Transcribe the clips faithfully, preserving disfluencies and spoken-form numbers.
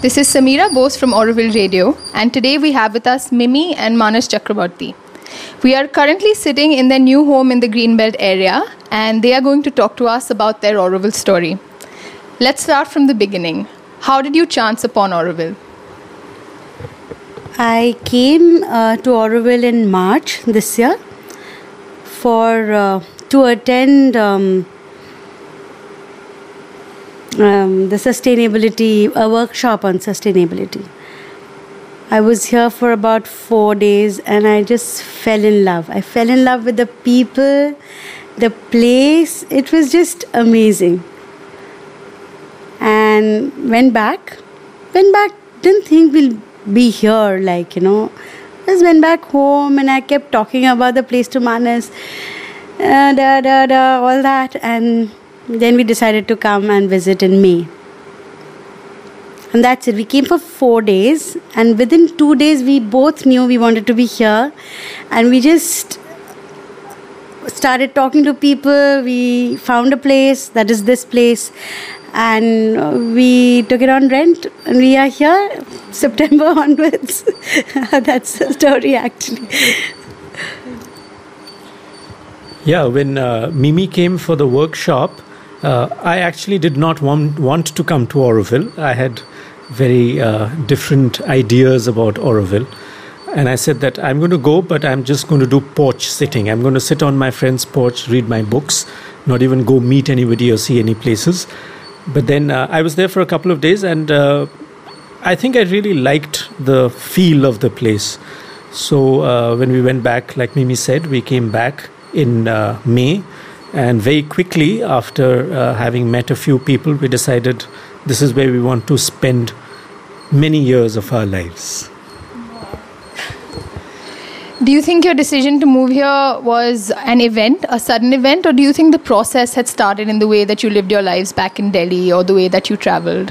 This is Samira Bose from Auroville Radio, and today we have with us Mimi and Manas Chakrabarti. We are currently sitting in their new home in the Greenbelt area, and they are going to talk to us about their Auroville story. Let's start from the beginning. How did you chance upon Auroville? I came uh, to Auroville in March this year for uh, to attend um, um, the sustainability, a workshop on sustainability. I was here for about four days and I just fell in love. I fell in love with the people, the place. It was just amazing. And went back. Went back, didn't think we'll be here, like, you know. Just went back home and I kept talking about the place to Manas, uh, da, da, da, all that. And then we decided to come and visit in May. And that's it. We came for four days. And within two days, we both knew we wanted to be here. And we just started talking to people. We found a place, that is this place. And we took it on rent. And we are here September onwards. That's the story, actually. Yeah, when uh, Mimi came for the workshop, uh, I actually did not want, want to come to Auroville. I had very uh, different ideas about Auroville. And I said that I'm going to go, but I'm just going to do porch sitting. I'm going to sit on my friend's porch, read my books, not even go meet anybody or see any places. But then uh, I was there for a couple of days, and uh, I think I really liked the feel of the place. So uh, when we went back, like Mimi said, we came back in uh, May. And very quickly, after uh, having met a few people, we decided this is where we want to spend many years of our lives. Do you think your decision to move here was an event, a sudden event, or do you think the process had started in the way that you lived your lives back in Delhi or the way that you traveled?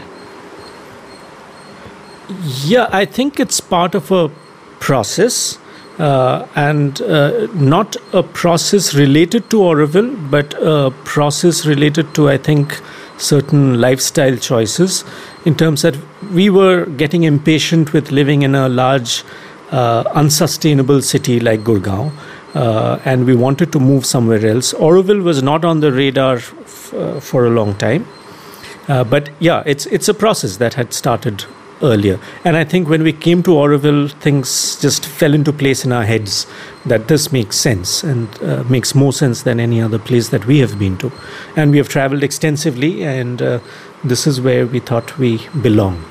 Yeah, I think it's part of a process. Uh, and uh, not a process related to Auroville, but a process related to, I think, certain lifestyle choices, in terms that we were getting impatient with living in a large, uh, unsustainable city like Gurgaon, uh, and we wanted to move somewhere else. Auroville was not on the radar f- uh, for a long time, uh, but yeah, it's it's a process that had started earlier. And I think when we came to Auroville, things just fell into place in our heads that this makes sense and uh, makes more sense than any other place that we have been to. And we have traveled extensively, and uh, this is where we thought we belong.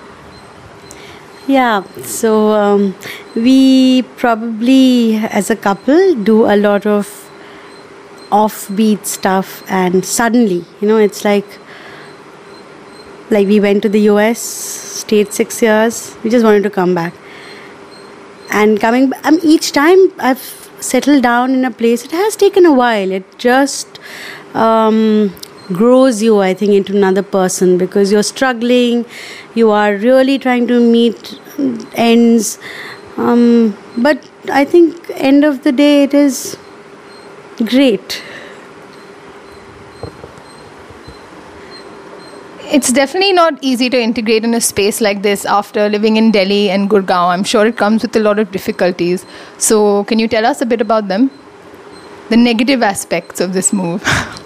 Yeah, so um, we probably, as a couple, do a lot of offbeat stuff, and suddenly, you know, it's like, like we went to the U S, stayed six years. We just wanted to come back. And coming, um, each time I've settled down in a place, it has taken a while. It just um, grows you, I think, into another person, because you're struggling. You are really trying to meet ends. Um, but I think end of the day, it is great. It's definitely not easy to integrate in a space like this after living in Delhi and Gurgaon. I'm sure it comes with a lot of difficulties. So can you tell us a bit about them? The negative aspects of this move.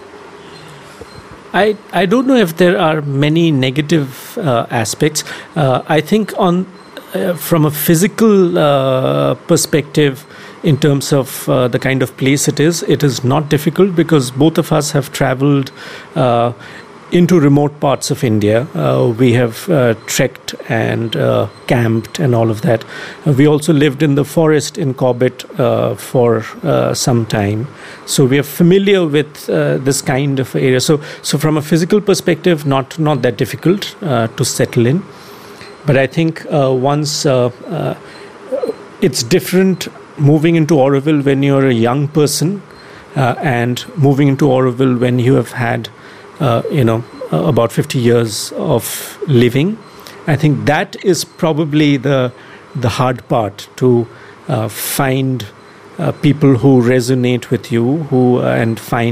I, I don't know if there are many negative uh, aspects. Uh, I think on uh, from a physical uh, perspective, in terms of uh, the kind of place it is, it is not difficult, because both of us have traveled uh, into remote parts of India. Uh, we have uh, trekked and uh, camped and all of that. Uh, we also lived in the forest in Corbett uh, for uh, some time. So we are familiar with uh, this kind of area. So so from a physical perspective, not, not that difficult uh, to settle in. But I think uh, once uh, uh, it's different moving into Auroville when you're a young person uh, and moving into Auroville when you have had Uh, you know, uh, about fifty years of living. I think that is probably the the hard part, to uh, find uh, people who resonate with you, who uh, and find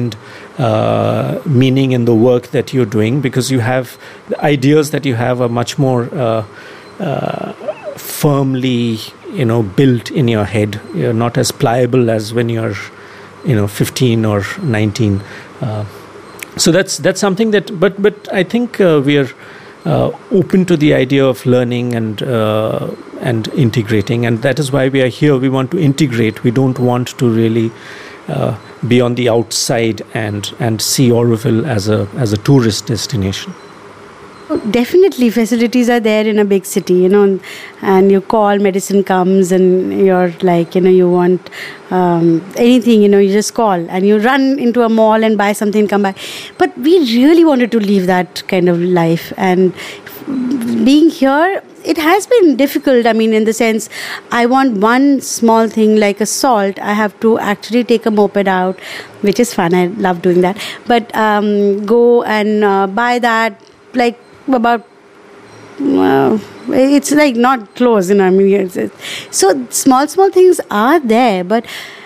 uh, meaning in the work that you're doing, because you have the ideas that you have are much more uh, uh, firmly, you know, built in your head. You're not as pliable as when you're, you know, fifteen or nineteen. Uh, so that's that's something that, but but I think uh, we are uh, open to the idea of learning and uh, and integrating, and that is why we are here. We want to integrate. We don't want to really uh, be on the outside and and see Auroville as a as a tourist destination. Definitely, facilities are there in a big city, you know, and you call, medicine comes, and you're like, you know, you want um, anything, you know, you just call and you run into a mall and buy something, come back. But we really wanted to live that kind of life, and being here, it has been difficult. I mean, in the sense, I want one small thing like a salt. I have to actually take a moped out, which is fun. I love doing that. But um, go and uh, buy that, like, about uh, it's like not close, you know. I mean, it's, it's, so small small things are there, but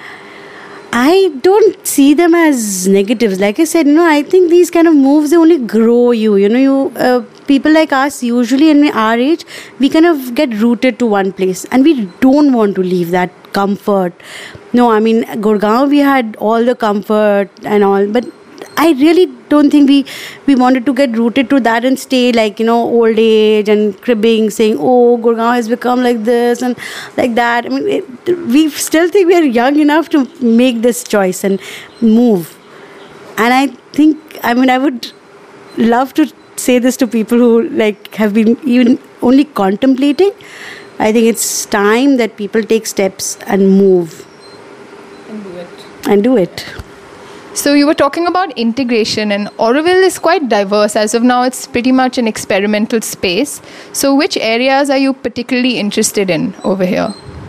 I don't see them as negatives. Like I said, you know, I think these kind of moves, they only grow you. You know, you uh, people like us, usually in our age, we kind of get rooted to one place, and we don't want to leave that comfort. No, I mean, Gurgaon, we had all the comfort and all, but I really don't think we, we wanted to get rooted to that and stay like, you know, old age and cribbing, saying, oh, Gurgaon has become like this and like that. I mean, it, we still think we are young enough to make this choice and move. And I think, I mean, I would love to say this to people who like have been even only contemplating. I think it's time that people take steps and move. And do it. And do it. So you were talking about integration, and Auroville is quite diverse. As of now, it's pretty much an experimental space. So which areas are you particularly interested in over here?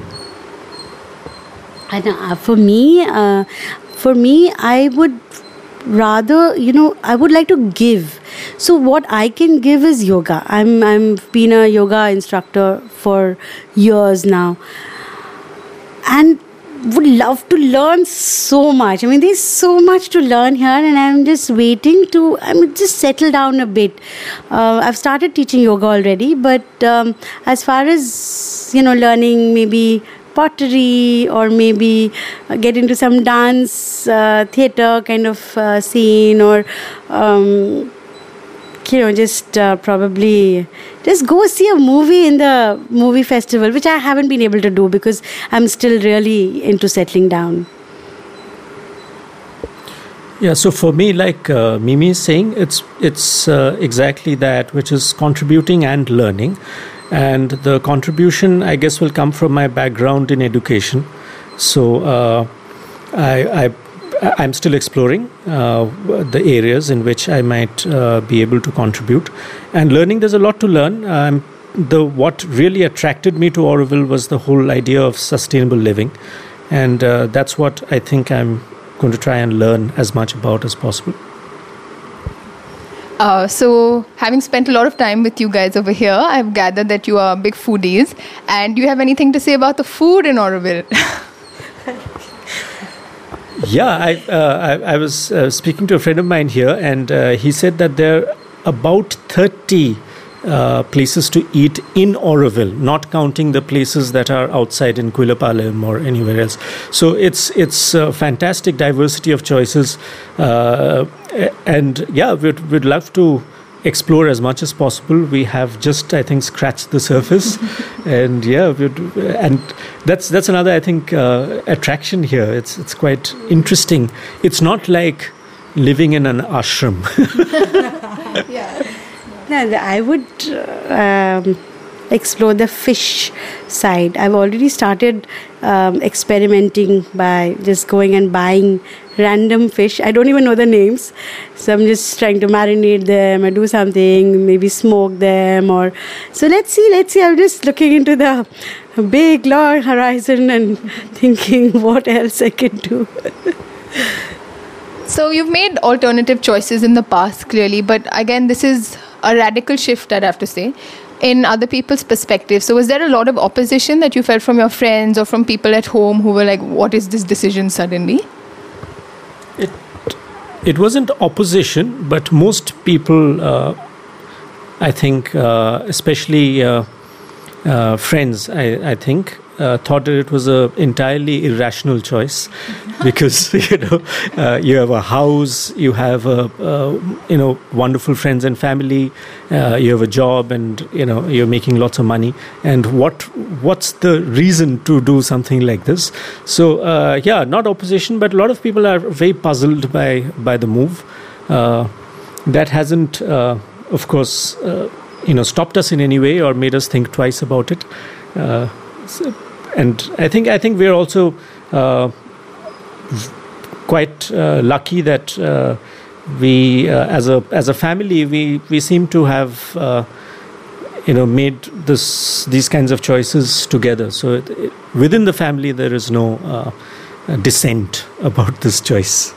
I know, uh, for me, uh, for me, I would rather, you know, I would like to give. So what I can give is yoga. I'm I'm been a yoga instructor for years now, and would love to learn so much. I mean, there's so much to learn here, and I'm just waiting to, I mean, just settle down a bit. Uh, I've started teaching yoga already, but um, as far as, you know, learning maybe pottery or maybe get into some dance, uh, theatre kind of uh, scene, or um, you know, just uh, probably just go see a movie in the movie festival, which I haven't been able to do because I'm still really into settling down. Yeah, so for me, like uh, Mimi is saying, it's it's uh, exactly that, which is contributing and learning. And the contribution, I guess, will come from my background in education. So uh, I, I I'm still exploring uh, the areas in which I might uh, be able to contribute. And learning, there's a lot to learn. Um, the what really attracted me to Auroville was the whole idea of sustainable living. And uh, that's what I think I'm going to try and learn as much about as possible. Uh, so, having spent a lot of time with you guys over here, I've gathered that you are big foodies. And do you have anything to say about the food in Auroville? Yeah, I, uh, I I was uh, speaking to a friend of mine here, and uh, he said that there are about thirty uh, places to eat in Auroville, not counting the places that are outside in Quilapalem or anywhere else. So it's it's a fantastic diversity of choices, uh, and yeah, we'd we'd love to explore as much as possible. We have just, I think, scratched the surface, and yeah, we'd, and that's that's another, I think, uh, attraction here. It's it's quite interesting. It's not like living in an ashram. Yeah. No, I would uh, um, explore the fish side. I've already started um, experimenting by just going and buying random fish. I don't even know the names, so I'm just trying to marinate them or do something, maybe smoke them, or so let's see let's see I'm just looking into the big long horizon and thinking what else I can do. So you've made alternative choices in the past, clearly, but again, this is a radical shift, I'd have to say, in other people's perspective. So was there a lot of opposition that you felt from your friends or from people at home who were like, what is this decision suddenly? It it wasn't opposition, but most people, uh, I think, uh, especially uh, uh, friends, I, I think, uh, thought that it was a entirely irrational choice because you know uh, you have a house, you have a uh, you know wonderful friends and family, uh, you have a job, and you know you're making lots of money. And what what's the reason to do something like this? So uh, yeah, not opposition, but a lot of people are very puzzled by by the move. Uh, that hasn't, uh, of course, uh, you know, stopped us in any way or made us think twice about it. Uh, so, and I think I think we're also uh, quite uh, lucky that uh, we, uh, as a as a family, we we seem to have uh, you know made this these kinds of choices together. So it, it, within the family, there is no uh, dissent about this choice.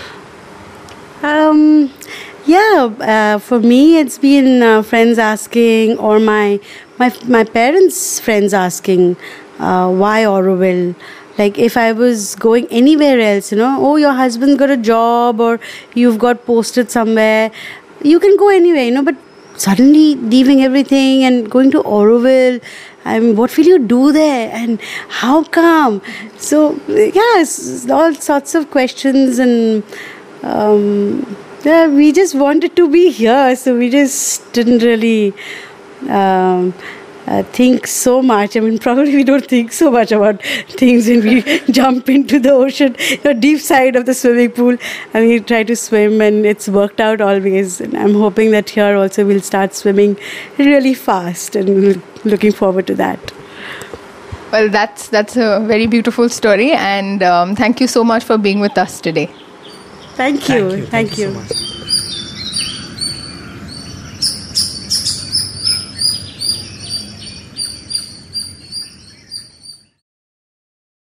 Um. Yeah, uh, for me, it's been uh, friends asking, or my my my parents' friends asking, uh, why Auroville? Like, if I was going anywhere else, you know, oh, your husband's got a job, or you've got posted somewhere, you can go anywhere, you know, but suddenly leaving everything and going to Auroville, I mean, what will you do there, and how come? So, yes, all sorts of questions, and um, yeah, we just wanted to be here, so we just didn't really um, uh, think so much. I mean, probably we don't think so much about things when we jump into the ocean, the deep side of the swimming pool, and we try to swim, and it's worked out always. And I'm hoping that here also we'll start swimming really fast, and looking forward to that. Well, that's that's a very beautiful story, and um, thank you so much for being with us today. Thank you. Thank you. Thank Thank you you. so much.